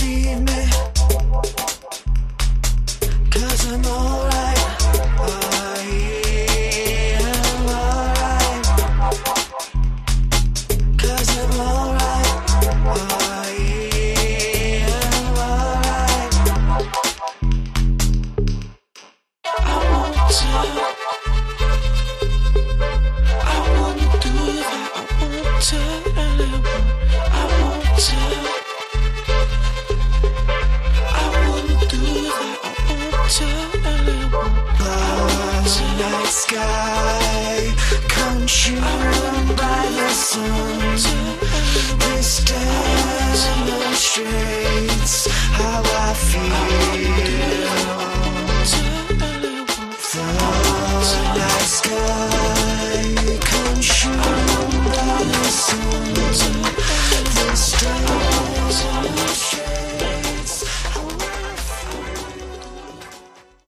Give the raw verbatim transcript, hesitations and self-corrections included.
see me, 'cause I'm alright. I am alright, 'cause I'm alright. I am alright. I want to, I wanna do that, I want to, I want to, I wanna do that, I want to. The night sky, consumed by the sun, this demonstration.